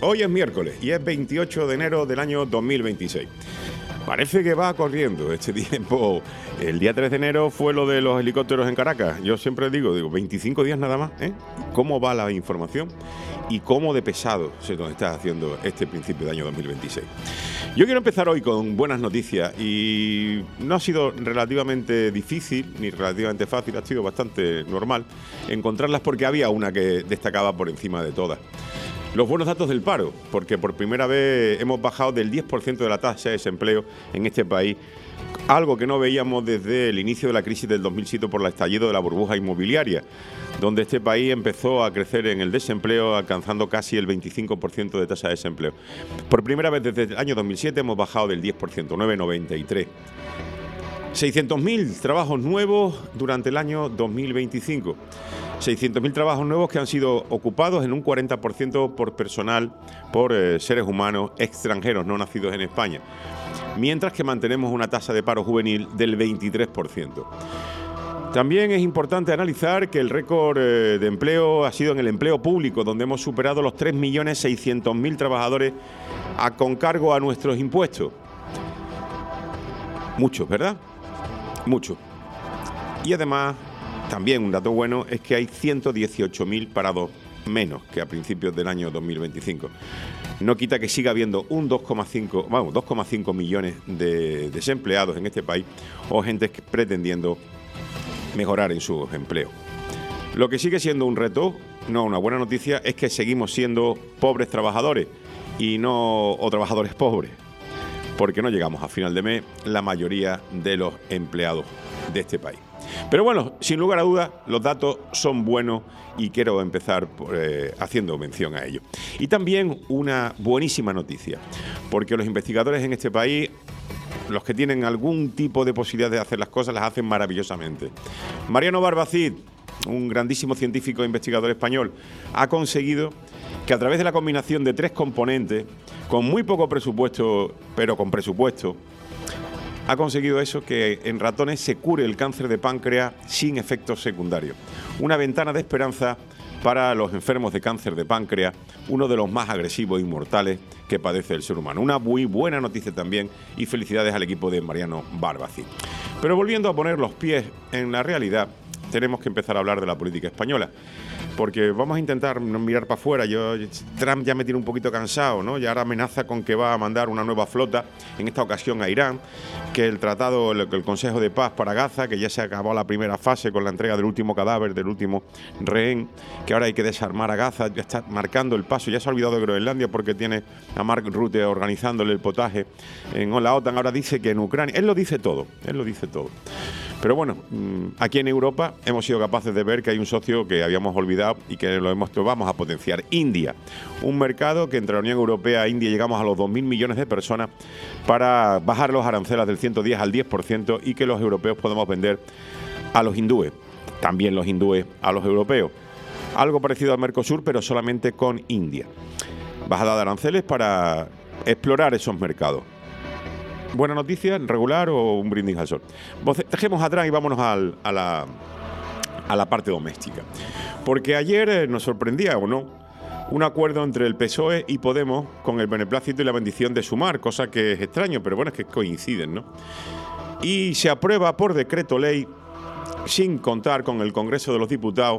Hoy es miércoles y es 28 de enero del año 2026. Parece que va corriendo este tiempo. El día 3 de enero fue lo de los helicópteros en Caracas. Yo siempre digo 25 días nada más, ¿eh? ¿Cómo va la información? Y cómo de pesado se nos está haciendo este principio de año 2026. Yo quiero empezar hoy con buenas noticias y no ha sido relativamente difícil ni relativamente fácil, ha sido bastante normal encontrarlas porque había una que destacaba por encima de todas. Los buenos datos del paro, porque por primera vez hemos bajado del 10% de la tasa de desempleo en este país, algo que no veíamos desde el inicio de la crisis del 2007 por el estallido de la burbuja inmobiliaria, donde este país empezó a crecer en el desempleo, alcanzando casi el 25% de tasa de desempleo. Por primera vez desde el año 2007 hemos bajado del 10%, 9,93%. 600.000 trabajos nuevos durante el año 2025. 600.000 trabajos nuevos que han sido ocupados en un 40% por personal, por seres humanos extranjeros no nacidos en España, mientras que mantenemos una tasa de paro juvenil del 23%. También es importante analizar que el récord de empleo ha sido en el empleo público, donde hemos superado los 3.600.000 trabajadores con cargo a nuestros impuestos. Muchos, ¿verdad? Muchos. Y además, también un dato bueno es que hay 118.000 parados menos que a principios del año 2025. No quita que siga habiendo un 2,5 millones de desempleados en este país o gente pretendiendo mejorar en sus empleos. Lo que sigue siendo un reto, no una buena noticia, es que seguimos siendo pobres trabajadores o trabajadores pobres, porque no llegamos a final de mes la mayoría de los empleados de este país. Pero bueno, sin lugar a dudas, los datos son buenos y quiero empezar haciendo mención a ello. Y también una buenísima noticia, porque los investigadores en este país, los que tienen algún tipo de posibilidad de hacer las cosas, las hacen maravillosamente. Mariano Barbacid, un grandísimo científico e investigador español, ha conseguido que a través de la combinación de 3 componentes, con muy poco presupuesto, pero con presupuesto, ha conseguido eso, que en ratones se cure el cáncer de páncreas sin efectos secundarios. Una ventana de esperanza para los enfermos de cáncer de páncreas, uno de los más agresivos y mortales que padece el ser humano. Una muy buena noticia también y felicidades al equipo de Mariano Barbacid. Pero volviendo a poner los pies en la realidad, tenemos que empezar a hablar de la política española, porque vamos a intentar no mirar para afuera. Trump ya me tiene un poquito cansado, ¿no? Y ahora amenaza con que va a mandar una nueva flota, en esta ocasión a Irán, que el Consejo de Paz para Gaza, que ya se acabó la primera fase con la entrega del último cadáver, del último rehén, que ahora hay que desarmar a Gaza, ya está marcando el paso, ya se ha olvidado de Groenlandia porque tiene a Mark Rutte organizándole el potaje en la OTAN, ahora dice que en Ucrania, él lo dice todo. Pero bueno, aquí en Europa hemos sido capaces de ver que hay un socio que habíamos olvidado y que lo vamos a potenciar. India, un mercado que entre la Unión Europea e India llegamos a los 2.000 millones de personas para bajar los aranceles del 110 al 10% y que los europeos podemos vender a los hindúes, también los hindúes a los europeos. Algo parecido al Mercosur, pero solamente con India. Bajada de aranceles para explorar esos mercados. ¿Buena noticia, regular o un brindis al sol? Dejemos atrás y vámonos a la parte doméstica. Porque ayer nos sorprendía, ¿o no?, un acuerdo entre el PSOE y Podemos con el beneplácito y la bendición de Sumar, cosa que es extraño, pero bueno, es que coinciden, ¿no? Y se aprueba por decreto ley, sin contar con el Congreso de los Diputados,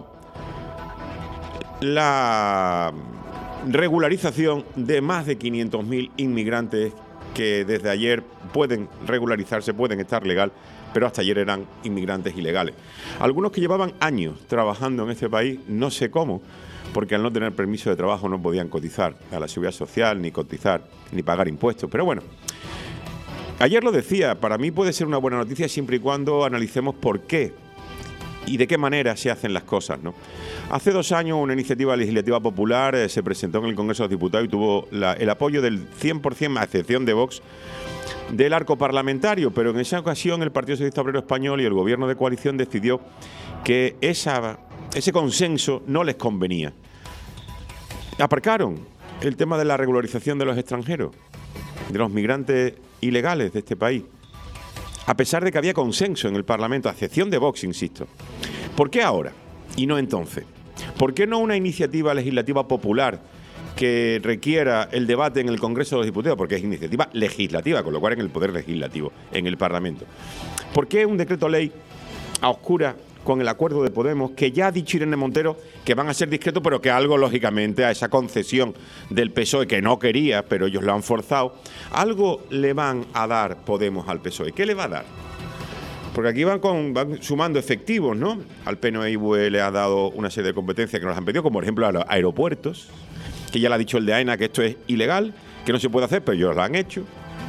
la regularización de más de 500.000 inmigrantes que desde ayer pueden regularizarse, pueden estar legal, pero hasta ayer eran inmigrantes ilegales. Algunos que llevaban años trabajando en este país, no sé cómo, porque al no tener permiso de trabajo no podían cotizar a la Seguridad Social, ni pagar impuestos. Pero bueno, ayer lo decía, para mí puede ser una buena noticia siempre y cuando analicemos por qué y de qué manera se hacen las cosas, ¿no? Hace 2 años una iniciativa legislativa popular se presentó en el Congreso de los Diputados y tuvo el apoyo del 100%, a excepción de Vox, del arco parlamentario, pero en esa ocasión el Partido Socialista Obrero Español y el Gobierno de coalición decidió que ese consenso no les convenía. Aparcaron el tema de la regularización de los extranjeros, de los migrantes ilegales de este país, a pesar de que había consenso en el Parlamento, a excepción de Vox, insisto. ¿Por qué ahora y no entonces? ¿Por qué no una iniciativa legislativa popular que requiera el debate en el Congreso de los Diputados, porque es iniciativa legislativa, con lo cual en el Poder Legislativo, en el Parlamento. ¿Por qué un decreto ley a oscuras con el acuerdo de Podemos, que ya ha dicho Irene Montero que van a ser discretos, pero que algo, lógicamente, a esa concesión del PSOE, que no quería, pero ellos lo han forzado, algo le van a dar Podemos al PSOE? ¿Qué le va a dar? Porque aquí van sumando efectivos, ¿no? Al PNV le ha dado una serie de competencias que nos han pedido, como por ejemplo a los aeropuertos, que ya le ha dicho el de AENA que esto es ilegal, que no se puede hacer, pero ellos lo han hecho.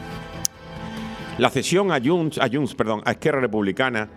La cesión a Esquerra Republicana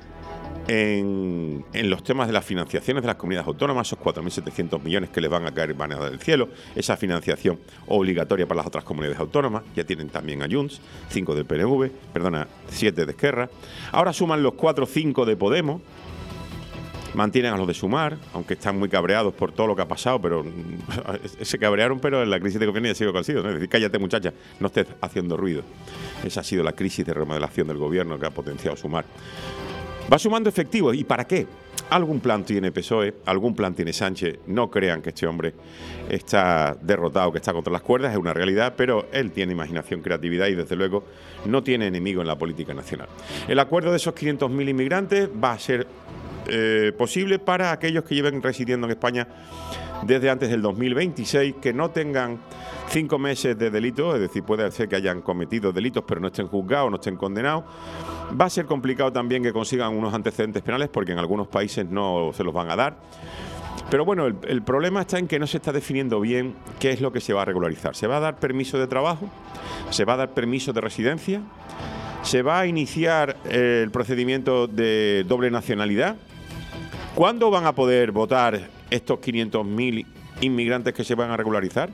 en los temas de las financiaciones de las comunidades autónomas, esos 4.700 millones que les van a caer, van a dar del cielo, esa financiación obligatoria para las otras comunidades autónomas, ya tienen también a Junts, 5 del PNV, 7 de Esquerra. Ahora suman los 4 o 5 de Podemos, mantienen a los de Sumar, aunque están muy cabreados por todo lo que ha pasado, pero se cabrearon, pero en la crisis de gobierno ya ha sido que ha sido, ¿no? Es decir, cállate muchacha, no estés haciendo ruido. Esa ha sido la crisis de remodelación del gobierno que ha potenciado Sumar. Va sumando efectivos. ¿Y para qué? Algún plan tiene PSOE, algún plan tiene Sánchez. No crean que este hombre está derrotado, que está contra las cuerdas, es una realidad, pero él tiene imaginación, creatividad y desde luego no tiene enemigo en la política nacional. El acuerdo de esos 500.000 inmigrantes va a ser posible para aquellos que lleven residiendo en España desde antes del 2026, que no tengan 5 meses de delito, es decir, puede ser que hayan cometido delitos pero no estén juzgados, no estén condenados. Va a ser complicado también que consigan unos antecedentes penales porque en algunos países no se los van a dar. Pero bueno, el problema está en que no se está definiendo bien qué es lo que se va a regularizar. ¿Se va a dar permiso de trabajo? ¿Se va a dar permiso de residencia? ¿Se va a iniciar el procedimiento de doble nacionalidad? ¿Cuándo van a poder votar estos 500.000 inmigrantes que se van a regularizar?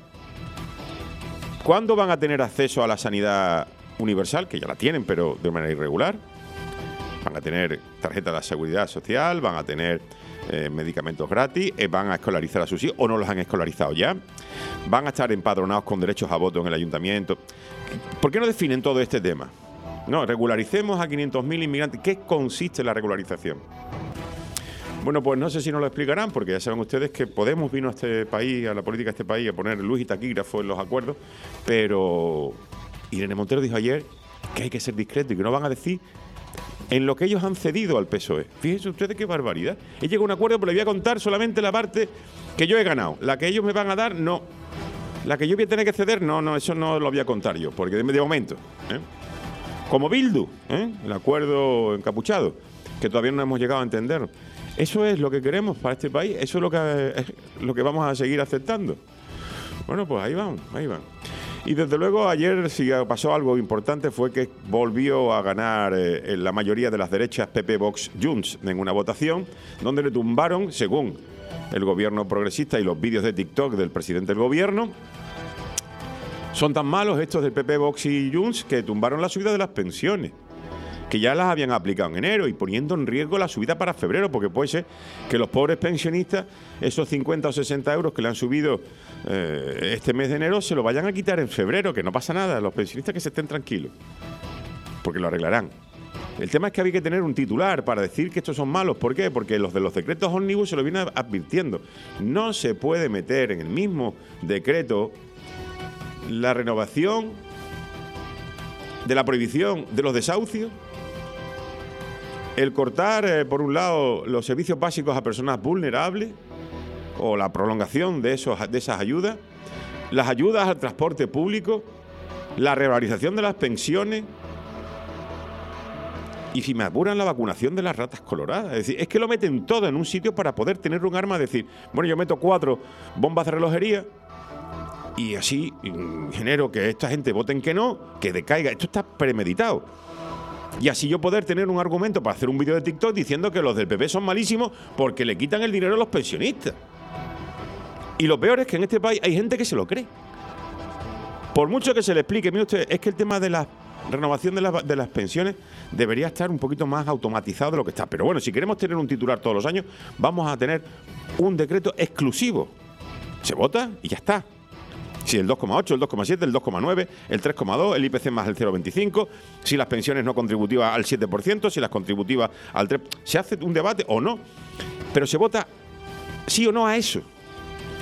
¿Cuándo van a tener acceso a la sanidad universal? Que ya la tienen, pero de manera irregular. Van a tener tarjeta de la seguridad social, van a tener medicamentos gratis, van a escolarizar a sus hijos, o no los han escolarizado ya. Van a estar empadronados con derechos a voto en el ayuntamiento. ¿Por qué no definen todo este tema? No, regularicemos a 500.000 inmigrantes. ¿Qué consiste la regularización? Bueno, pues no sé si nos lo explicarán, porque ya saben ustedes que Podemos vino a este país, a la política de este país, a poner luz y taquígrafo en los acuerdos, pero Irene Montero dijo ayer que hay que ser discreto y que no van a decir en lo que ellos han cedido al PSOE. Fíjense ustedes qué barbaridad. He llegado a un acuerdo, pero le voy a contar solamente la parte que yo he ganado. La que ellos me van a dar, no. La que yo voy a tener que ceder, no, eso no lo voy a contar yo, porque de momento, como Bildu, el acuerdo encapuchado, que todavía no hemos llegado a entender. ¿Eso es lo que queremos para este país? ¿Eso es lo que vamos a seguir aceptando? Bueno, pues ahí van. Y desde luego ayer si pasó algo importante fue que volvió a ganar la mayoría de las derechas PP, Vox, Junts en una votación donde le tumbaron, según el gobierno progresista y los vídeos de TikTok del presidente del gobierno, son tan malos estos del PP, Vox y Junts que tumbaron la subida de las pensiones, que ya las habían aplicado en enero y poniendo en riesgo la subida para febrero, porque puede ser que los pobres pensionistas, esos 50 o 60 euros que le han subido este mes de enero, se lo vayan a quitar en febrero, que no pasa nada, los pensionistas que se estén tranquilos, porque lo arreglarán. El tema es que había que tener un titular para decir que estos son malos. ¿Por qué? Porque los de los decretos ómnibus se lo vienen advirtiendo. No se puede meter en el mismo decreto la renovación de la prohibición de los desahucios, el cortar, por un lado, los servicios básicos a personas vulnerables o la prolongación de esas ayudas, las ayudas al transporte público, la revalorización de las pensiones y, si me apuran, la vacunación de las ratas coloradas. Es decir, es que lo meten todo en un sitio para poder tener un arma, decir, bueno, yo meto 4 bombas de relojería y así genero que esta gente voten que no, que decaiga. Esto está premeditado. Y así yo poder tener un argumento para hacer un vídeo de TikTok diciendo que los del PP son malísimos porque le quitan el dinero a los pensionistas. Y lo peor es que en este país hay gente que se lo cree. Por mucho que se le explique, mire usted, es que el tema de la renovación de las pensiones debería estar un poquito más automatizado de lo que está. Pero bueno, si queremos tener un titular todos los años, vamos a tener un decreto exclusivo. Se vota y ya está. Si el 2,8, el 2,7, el 2,9, el 3,2, el IPC más el 0,25, si las pensiones no contributivas al 7%, si las contributivas al 3%, se hace un debate o no, pero se vota sí o no a eso.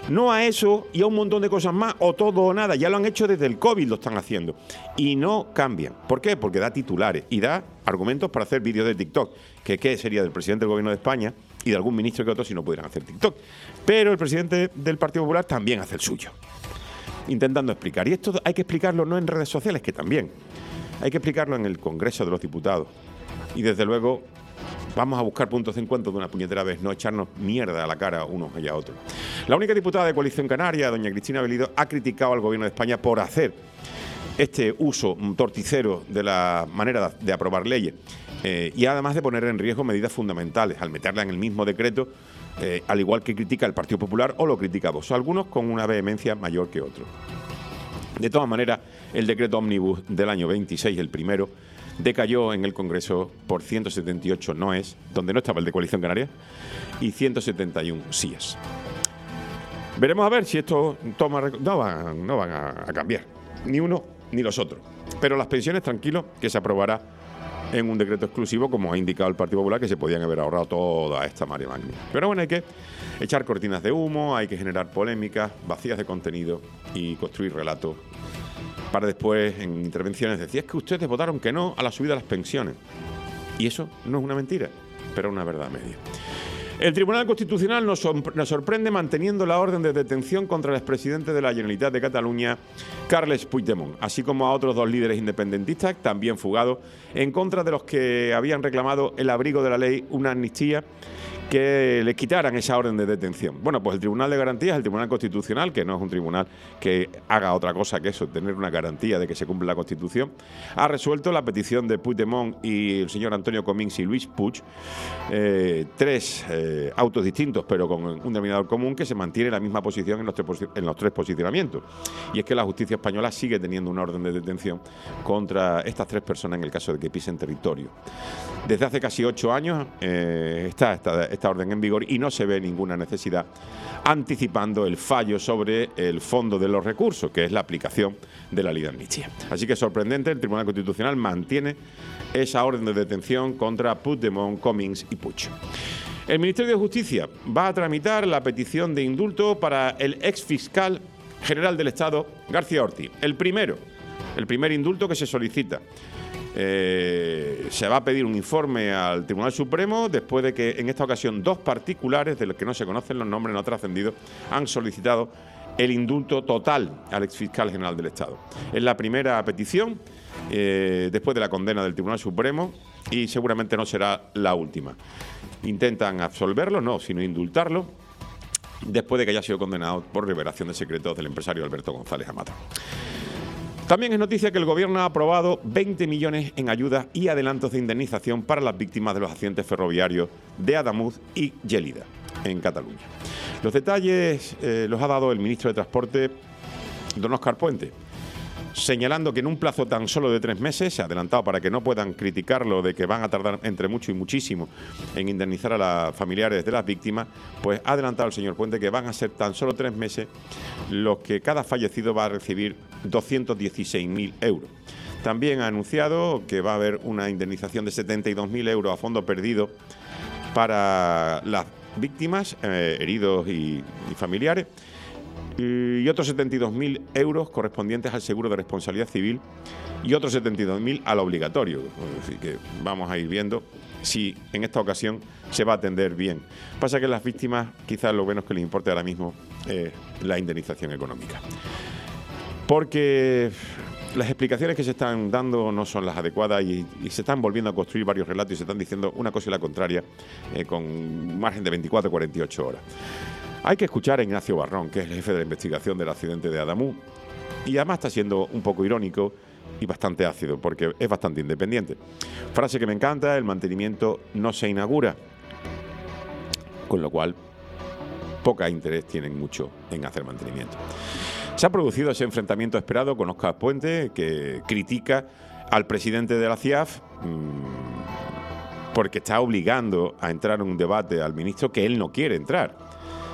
No a eso y a un montón de cosas más, o todo o nada. Ya lo han hecho desde el COVID, lo están haciendo. Y no cambian. ¿Por qué? Porque da titulares y da argumentos para hacer vídeos de TikTok. Que qué sería del presidente del Gobierno de España y de algún ministro que otro si no pudieran hacer TikTok. Pero el presidente del Partido Popular también hace el suyo, intentando explicar. Y esto hay que explicarlo no en redes sociales, que también. Hay que explicarlo en el Congreso de los Diputados. Y desde luego vamos a buscar puntos de encuentro de una puñetera vez, no echarnos mierda a la cara unos y a otros. La única diputada de Coalición Canaria, doña Cristina Belido, ha criticado al Gobierno de España por hacer este uso torticero de la manera de aprobar leyes y además de poner en riesgo medidas fundamentales al meterla en el mismo decreto, al igual que critica el Partido Popular o lo critica Vox, algunos con una vehemencia mayor que otros. De todas maneras, el decreto ómnibus del año 26, el primero, decayó en el Congreso por 178 noes, donde no estaba el de Coalición Canaria, y 171 síes. Veremos a ver si esto no van a cambiar, ni uno ni los otros. Pero las pensiones, tranquilos, que se aprobará en un decreto exclusivo, como ha indicado el Partido Popular, que se podían haber ahorrado toda esta marea magna. Pero bueno, hay que echar cortinas de humo, hay que generar polémicas vacías de contenido y construir relatos para después, en intervenciones, decir, es que ustedes votaron que no a la subida de las pensiones. Y eso no es una mentira, pero una verdad media. El Tribunal Constitucional nos sorprende manteniendo la orden de detención contra el expresidente de la Generalitat de Cataluña, Carles Puigdemont, así como a otros 2 líderes independentistas, también fugados, en contra de los que habían reclamado el abrigo de la ley, una amnistía, que le quitaran esa orden de detención. Bueno, pues el Tribunal de Garantías, el Tribunal Constitucional, que no es un tribunal que haga otra cosa que eso, tener una garantía de que se cumple la Constitución, ha resuelto la petición de Puigdemont y el señor Antonio Comín y Luis Puig, 3 autos distintos, pero con un denominador común, que se mantiene la misma posición en los 3 posicionamientos. Y es que la justicia española sigue teniendo una orden de detención contra estas 3 personas en el caso de que pisen territorio. Desde hace casi 8 años está esta orden en vigor y no se ve ninguna necesidad, anticipando el fallo sobre el fondo de los recursos, que es la aplicación de la ley de amnistía. Así que sorprendente, el Tribunal Constitucional mantiene esa orden de detención contra Puigdemont, Comín y Puig. El Ministerio de Justicia va a tramitar la petición de indulto para el exfiscal general del Estado, García Ortiz. El primer indulto que se solicita. Se va a pedir un informe al Tribunal Supremo después de que en esta ocasión 2 particulares, de los que no se conocen los nombres, no trascendidos, han solicitado el indulto total al exfiscal general del Estado. Es la primera petición después de la condena del Tribunal Supremo y seguramente no será la última. Intentan absolverlo, no, sino indultarlo, después de que haya sido condenado por revelación de secretos del empresario Alberto González Amata. También es noticia que el Gobierno ha aprobado 20 millones en ayudas y adelantos de indemnización para las víctimas de los accidentes ferroviarios de Adamuz y Gélida, en Cataluña. Los detalles los ha dado el ministro de Transporte, don Óscar Puente, señalando que en un plazo tan solo de 3 meses, se ha adelantado para que no puedan criticarlo de que van a tardar entre mucho y muchísimo en indemnizar a los familiares de las víctimas, pues ha adelantado el señor Puente que van a ser tan solo 3 meses los que cada fallecido va a recibir 216.000 euros. También ha anunciado que va a haber una indemnización de 72.000 euros a fondo perdido para las víctimas, heridos y familiares, y otros 72.000 euros correspondientes al seguro de responsabilidad civil y otros 72.000 al obligatorio. Así que vamos a ir viendo si en esta ocasión se va a atender bien. Pasa que las víctimas quizás lo menos que les importe ahora mismo es la indemnización económica. Porque las explicaciones que se están dando no son las adecuadas y se están volviendo a construir varios relatos y se están diciendo una cosa y la contraria con un margen de 24 o 48 horas. Hay que escuchar a Ignacio Barrón, que es el jefe de la investigación del accidente de Adamuz, y además está siendo un poco irónico y bastante ácido, porque es bastante independiente. Frase que me encanta: el mantenimiento no se inaugura, con lo cual poca interés tienen mucho en hacer mantenimiento. Se ha producido ese enfrentamiento esperado con Óscar Puente, que critica al presidente de la CIAF porque está obligando a entrar en un debate al ministro que él no quiere entrar.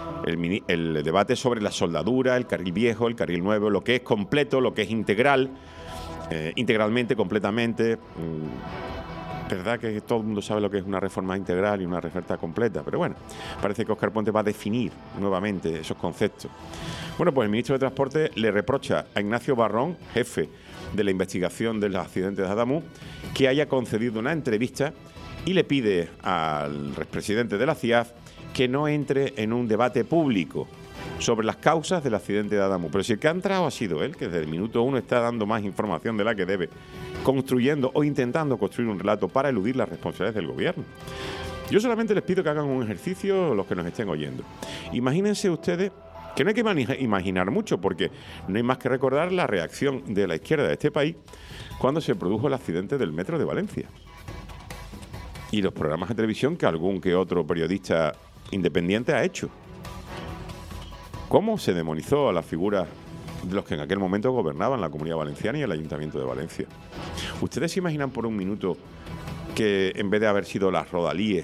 El debate sobre la soldadura, el carril viejo, el carril nuevo, lo que es completo, lo que es integral, integralmente, completamente, verdad que todo el mundo sabe lo que es una reforma integral y una reforma completa, pero bueno, parece que Óscar Puente va a definir nuevamente esos conceptos. Bueno, pues el ministro de Transporte le reprocha a Ignacio Barrón, jefe de la investigación de los accidentes de Adamuz, que haya concedido una entrevista y le pide al expresidente de la CIAF que no entre en un debate público sobre las causas del accidente de Adamuz. Pero si el que ha entrado ha sido él, que desde el minuto 1 está dando más información de la que debe, construyendo o intentando construir un relato para eludir las responsabilidades del gobierno. Yo solamente les pido que hagan un ejercicio los que nos estén oyendo. Imagínense ustedes que no hay que imaginar mucho, porque no hay más que recordar la reacción de la izquierda de este país cuando se produjo el accidente del metro de Valencia. Y los programas de televisión que algún que otro periodista independiente ha hecho. ¿Cómo se demonizó a las figuras de los que en aquel momento gobernaban la Comunidad Valenciana y el Ayuntamiento de Valencia? ¿Ustedes se imaginan por un minuto que en vez de haber sido las rodalíes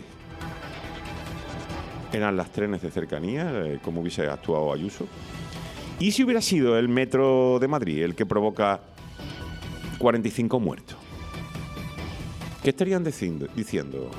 eran las trenes de cercanía, como hubiese actuado Ayuso? ¿Y si hubiera sido el metro de Madrid el que provoca 45 muertos? ¿Qué estarían diciendo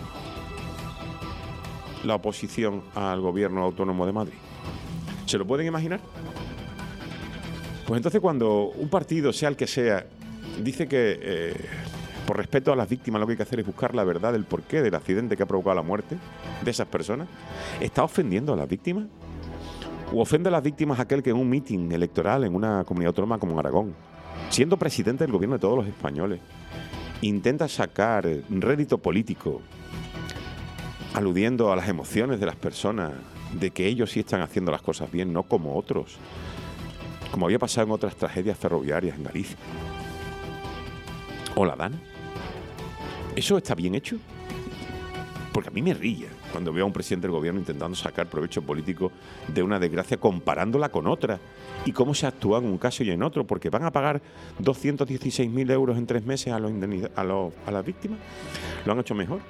la oposición al gobierno autónomo de Madrid? ¿Se lo pueden imaginar? Pues entonces cuando un partido, sea el que sea, dice que por respeto a las víctimas lo que hay que hacer es buscar la verdad del porqué del accidente que ha provocado la muerte de esas personas, ¿está ofendiendo a las víctimas? ¿O ofende a las víctimas aquel que en un mitin electoral en una comunidad autónoma como Aragón, siendo presidente del gobierno de todos los españoles, intenta sacar rédito político aludiendo a las emociones de las personas, de que ellos sí están haciendo las cosas bien, no como otros, como había pasado en otras tragedias ferroviarias en Galicia o la Dana? ¿Eso está bien hecho? Porque a mí me ríe cuando veo a un presidente del gobierno intentando sacar provecho político de una desgracia comparándola con otra, y cómo se actúa en un caso y en otro, porque van a pagar 216.000 euros en 3 meses a las víctimas. ¿Lo han hecho mejor?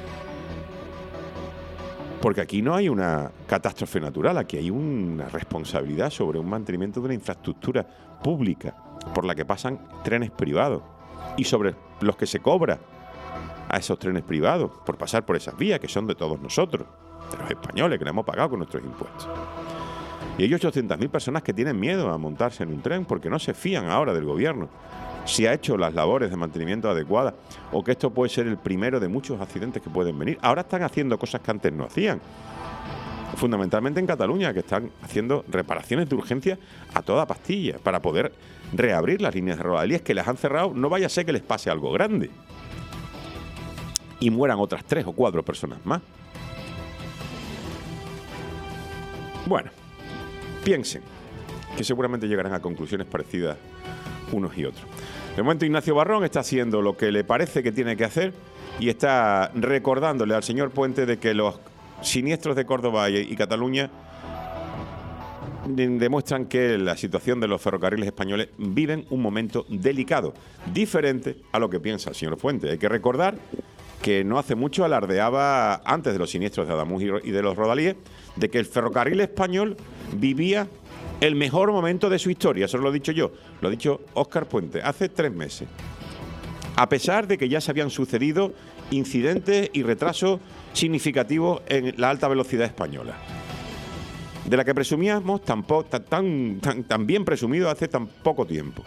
Porque aquí no hay una catástrofe natural, aquí hay una responsabilidad sobre un mantenimiento de una infraestructura pública por la que pasan trenes privados y sobre los que se cobra a esos trenes privados por pasar por esas vías que son de todos nosotros, de los españoles que le hemos pagado con nuestros impuestos. Y hay 800.000 personas que tienen miedo a montarse en un tren porque no se fían ahora del gobierno, si ha hecho las labores de mantenimiento adecuadas, o que esto puede ser el primero de muchos accidentes que pueden venir. Ahora están haciendo cosas que antes no hacían, fundamentalmente en Cataluña, que están haciendo reparaciones de urgencia a toda pastilla para poder reabrir las líneas de rodalías que las han cerrado. No vaya a ser que les pase algo grande y mueran otras 3 o 4 personas más. Bueno, piensen que seguramente llegarán a conclusiones parecidas unos y otros. De momento Ignacio Barrón está haciendo lo que le parece que tiene que hacer y está recordándole al señor Puente de que los siniestros de Córdoba y Cataluña demuestran que la situación de los ferrocarriles españoles viven un momento delicado, diferente a lo que piensa el señor Puente. Hay que recordar que no hace mucho alardeaba, antes de los siniestros de Adamuz y de los rodalíes, de que el ferrocarril español vivía el mejor momento de su historia. Eso lo he dicho yo, lo ha dicho Óscar Puente hace 3 meses. A pesar de que ya se habían sucedido incidentes y retrasos significativos en la alta velocidad española, de la que presumíamos tan bien presumido hace tan poco tiempo.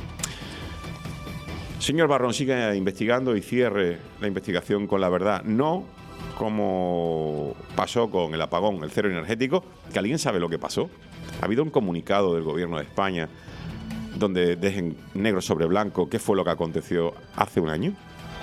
Señor Barrón, siga investigando y cierre la investigación con la verdad, no como pasó con el apagón, el cero energético, que alguien sabe lo que pasó. Ha habido un comunicado del Gobierno de España donde dejen negro sobre blanco qué fue lo que aconteció hace un año.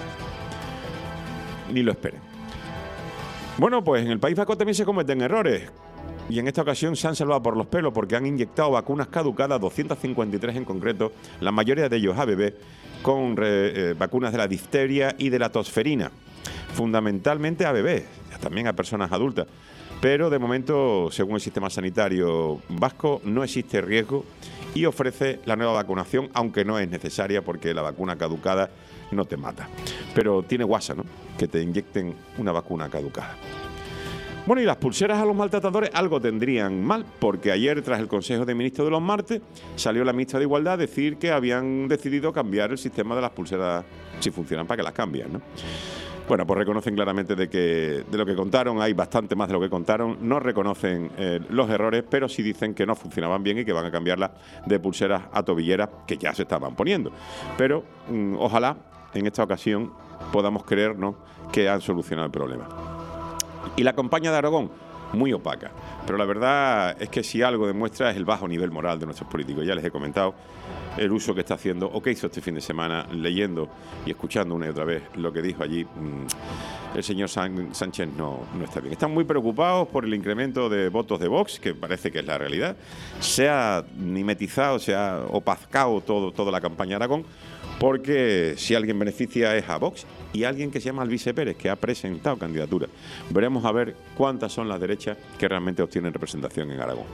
Ni lo esperen. Bueno, pues en el País Vasco también se cometen errores. Y en esta ocasión se han salvado por los pelos porque han inyectado vacunas caducadas, 253 en concreto, la mayoría de ellos a bebés, con vacunas de la difteria y de la tosferina. Fundamentalmente a bebés, también a personas adultas. Pero de momento, según el sistema sanitario vasco, no existe riesgo y ofrece la nueva vacunación, aunque no es necesaria porque la vacuna caducada no te mata. Pero tiene guasa, ¿no?, que te inyecten una vacuna caducada. Bueno, y las pulseras a los maltratadores algo tendrían mal, porque ayer, tras el Consejo de Ministros de los martes, salió la ministra de Igualdad a decir que habían decidido cambiar el sistema de las pulseras, si funcionan, para que las cambien, ¿no? Bueno, pues reconocen claramente de lo que contaron, hay bastante más de lo que contaron, no reconocen los errores, pero sí dicen que no funcionaban bien y que van a cambiarlas de pulseras a tobilleras, que ya se estaban poniendo. Pero ojalá en esta ocasión podamos creernos que han solucionado el problema. Y la campaña de Aragón, muy opaca. Pero la verdad es que si algo demuestra es el bajo nivel moral de nuestros políticos. Ya les he comentado el uso que está haciendo o que hizo este fin de semana leyendo y escuchando una y otra vez lo que dijo allí el señor Sánchez no está bien. Están muy preocupados por el incremento de votos de Vox, que parece que es la realidad. Se ha mimetizado, se ha opacado toda la campaña de Aragón, porque si alguien beneficia es a Vox y alguien que se llama Alvise Pérez, que ha presentado candidatura. Veremos a ver cuántas son las derechas que realmente obtienen representación en Aragón.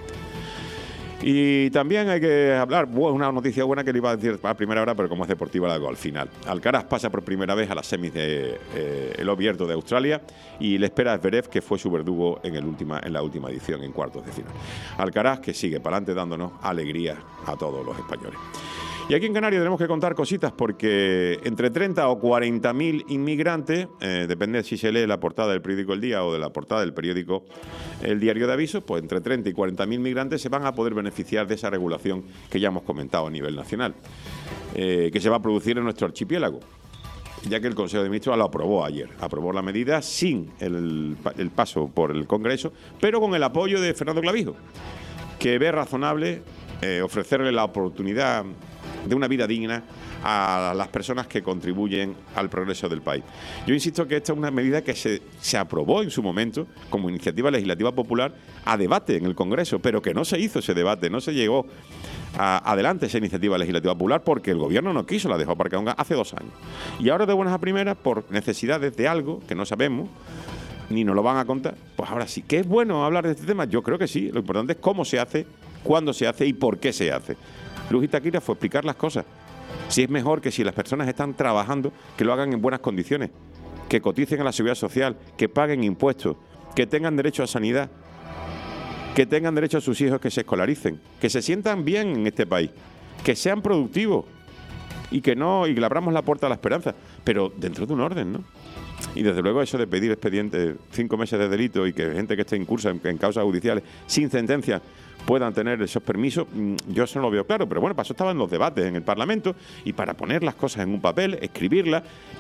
Y también hay que hablar, una noticia buena que le iba a decir a primera hora, pero como es deportiva la hago al final. Alcaraz pasa por primera vez a las semis del Abierto de Australia y le espera a Zverev, que fue su verdugo en la última edición, en cuartos de final. Alcaraz que sigue para adelante dándonos alegría a todos los españoles. Y aquí en Canarias tenemos que contar cositas porque entre 30 o 40.000 inmigrantes, depende si se lee la portada del periódico El Día o de la portada del periódico El Diario de Avisos, pues entre 30 y 40.000 migrantes se van a poder beneficiar de esa regulación que ya hemos comentado a nivel nacional, que se va a producir en nuestro archipiélago, ya que el Consejo de Ministros lo aprobó ayer. Aprobó la medida sin el paso por el Congreso, pero con el apoyo de Fernando Clavijo, que ve razonable ofrecerle la oportunidad de una vida digna a las personas que contribuyen al progreso del país. Yo insisto que esta es una medida que se aprobó en su momento como iniciativa legislativa popular a debate en el Congreso, pero que no se hizo ese debate, no se llegó adelante esa iniciativa legislativa popular porque el gobierno no quiso, la dejó aparcada hace 2 años. Y ahora de buenas a primeras, por necesidades de algo que no sabemos, ni nos lo van a contar, pues ahora sí. ¿Que es bueno hablar de este tema? Yo creo que sí. Lo importante es cómo se hace, cuándo se hace y por qué se hace. Luz Itaquira fue explicar las cosas. Si es mejor que si las personas están trabajando, que lo hagan en buenas condiciones, que coticen a la seguridad social, que paguen impuestos, que tengan derecho a sanidad, que tengan derecho a sus hijos que se escolaricen, que se sientan bien en este país, que sean productivos y que le abramos la puerta a la esperanza, pero dentro de un orden, ¿no? Y desde luego eso de pedir expedientes, 5 meses de delito y que gente que esté incursa en causas judiciales sin sentencia puedan tener esos permisos, yo eso no lo veo claro, pero bueno, para eso estaban los debates en el Parlamento y para poner las cosas en un papel, escribirlas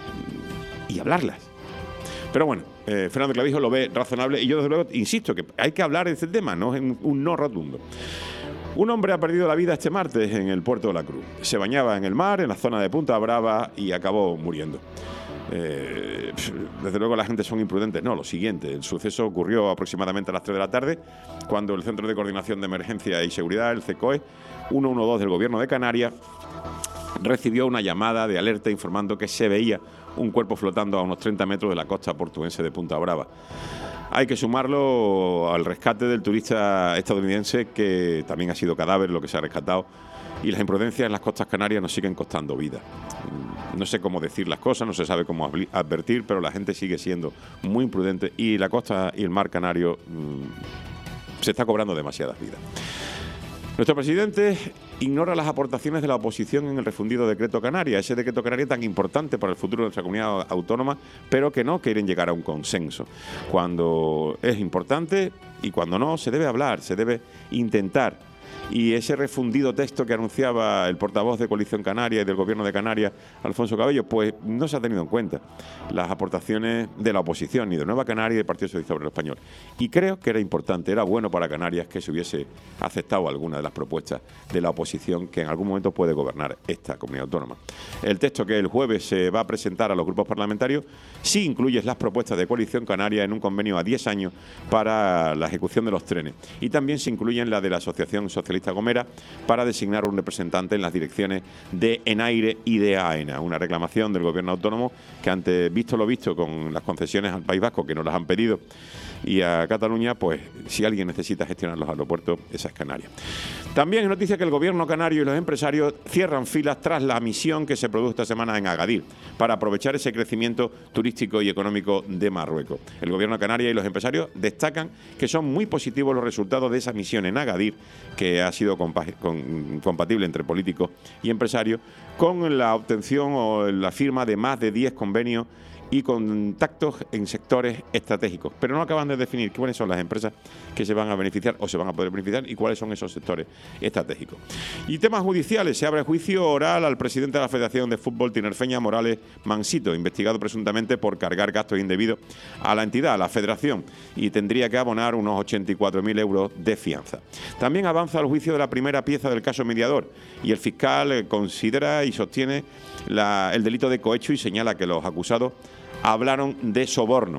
y hablarlas. Pero bueno, Fernando Clavijo lo ve razonable y yo desde luego insisto que hay que hablar de este tema, no es un no rotundo. Un hombre ha perdido la vida este martes en el puerto de la Cruz. Se bañaba en el mar, en la zona de Punta Brava y acabó muriendo. Desde luego la gente son imprudentes. No, lo siguiente, el suceso ocurrió aproximadamente a las 3 de la tarde cuando el Centro de Coordinación de Emergencia y Seguridad, el CECOE 112 del Gobierno de Canarias, recibió una llamada de alerta informando que se veía un cuerpo flotando a unos 30 metros de la costa portuense de Punta Brava. Hay que sumarlo al rescate del turista estadounidense, que también ha sido cadáver lo que se ha rescatado, y las imprudencias en las costas canarias nos siguen costando vida. No sé cómo decir las cosas, no se sabe cómo advertir, pero la gente sigue siendo muy imprudente y la costa y el mar canario se está cobrando demasiadas vidas. Nuestro presidente ignora las aportaciones de la oposición en el refundido decreto Canarias, ese decreto Canarias tan importante para el futuro de nuestra comunidad autónoma, pero que no quieren llegar a un consenso. Cuando es importante y cuando no, se debe hablar, se debe intentar. Y ese refundido texto que anunciaba el portavoz de Coalición Canaria y del Gobierno de Canarias, Alfonso Cabello, pues no se ha tenido en cuenta las aportaciones de la oposición, ni de Nueva Canaria ni del Partido Socialista Obrero Español. Y creo que era importante, era bueno para Canarias que se hubiese aceptado alguna de las propuestas de la oposición que en algún momento puede gobernar esta comunidad autónoma. El texto que el jueves se va a presentar a los grupos parlamentarios sí incluye las propuestas de Coalición Canaria en un convenio a 10 años para la ejecución de los trenes. Y también se incluyen la de la Asociación Socialista Gomera para designar un representante en las direcciones de Enaire y de AENA, una reclamación del Gobierno autónomo que ante visto lo visto con las concesiones al País Vasco que nos las han pedido y a Cataluña, pues si alguien necesita gestionar los aeropuertos, esa es Canarias. También es noticia que el Gobierno canario y los empresarios cierran filas tras la misión que se produjo esta semana en Agadir para aprovechar ese crecimiento turístico y económico de Marruecos. El Gobierno canario y los empresarios destacan que son muy positivos los resultados de esa misión en Agadir, que ha sido compatible entre políticos y empresarios, con la obtención o la firma de más de 10 convenios y contactos en sectores estratégicos. Pero no acaban de definir cuáles son las empresas que se van a beneficiar o se van a poder beneficiar y cuáles son esos sectores estratégicos. Y temas judiciales. Se abre juicio oral al presidente de la Federación de Fútbol tinerfeña, Morales Mansito, investigado presuntamente por cargar gastos indebidos a la entidad, a la federación, y tendría que abonar unos 84.000 euros de fianza. También avanza el juicio de la primera pieza del caso mediador y el fiscal considera y sostiene el delito de cohecho y señala que los acusados hablaron de soborno.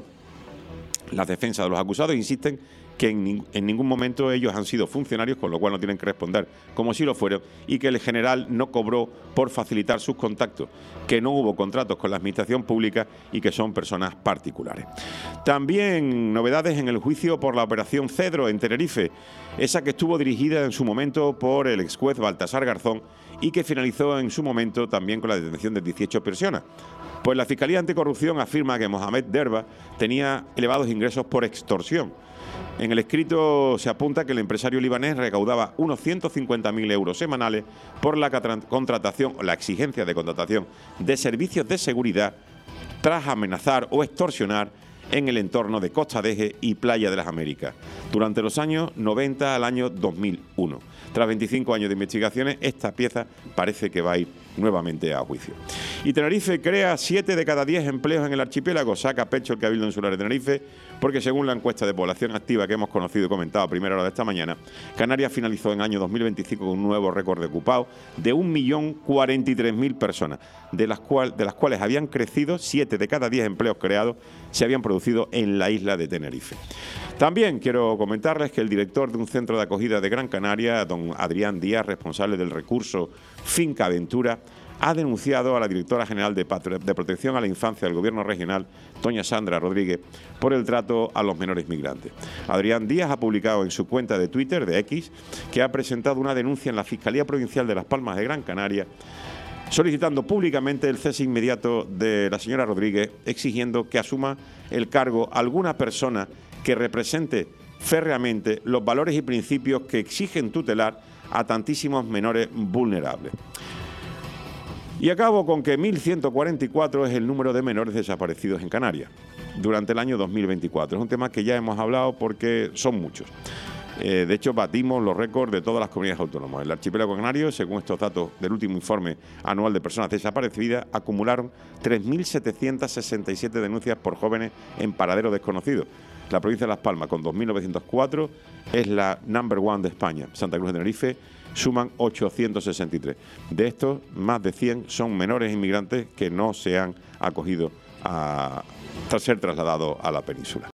Las defensas de los acusados insisten que en ningún momento ellos han sido funcionarios, con lo cual no tienen que responder como si lo fueron, y que el general no cobró por facilitar sus contactos, que no hubo contratos con la administración pública y que son personas particulares. También novedades en el juicio por la operación Cedro en Tenerife, esa que estuvo dirigida en su momento por el ex juez Baltasar Garzón y que finalizó en su momento también con la detención de 18 personas. Pues la Fiscalía Anticorrupción afirma que Mohamed Derba tenía elevados ingresos por extorsión. En el escrito se apunta que el empresario libanés recaudaba unos 150.000 euros semanales por la contratación o la exigencia de contratación de servicios de seguridad tras amenazar o extorsionar en el entorno de Costa de Eje y Playa de las Américas, durante los años 90 al año 2001. Tras 25 años de investigaciones, esta pieza parece que va a ir nuevamente a juicio. Y Tenerife crea 7 de cada 10 empleos en el archipiélago. Saca pecho el Cabildo Insular de Tenerife, porque según la encuesta de población activa que hemos conocido y comentado a primera hora de esta mañana, Canarias finalizó en año 2025 con un nuevo récord de ocupados de 1.043.000 personas, de las cuales habían crecido 7 de cada 10 empleos creados se habían producido en la isla de Tenerife. También quiero comentarles que el director de un centro de acogida de Gran Canaria, don Adrián Díaz, responsable del recurso Finca Aventura, ha denunciado a la directora general de Protección a la Infancia del Gobierno Regional, doña Sandra Rodríguez, por el trato a los menores migrantes. Adrián Díaz ha publicado en su cuenta de Twitter, de X, que ha presentado una denuncia en la Fiscalía Provincial de Las Palmas de Gran Canaria, solicitando públicamente el cese inmediato de la señora Rodríguez, exigiendo que asuma el cargo alguna persona que represente férreamente los valores y principios que exigen tutelar a tantísimos menores vulnerables. Y acabo con que 1.144 es el número de menores desaparecidos en Canarias durante el año 2024. Es un tema que ya hemos hablado porque son muchos. De hecho, batimos los récords de todas las comunidades autónomas. El archipiélago canario, según estos datos del último informe anual de personas desaparecidas, acumularon 3.767 denuncias por jóvenes en paradero desconocido. La provincia de Las Palmas, con 2.904, es la number one de España. Santa Cruz de Tenerife suman 863. De estos, más de 100 son menores inmigrantes que no se han acogido tras ser trasladados a la península.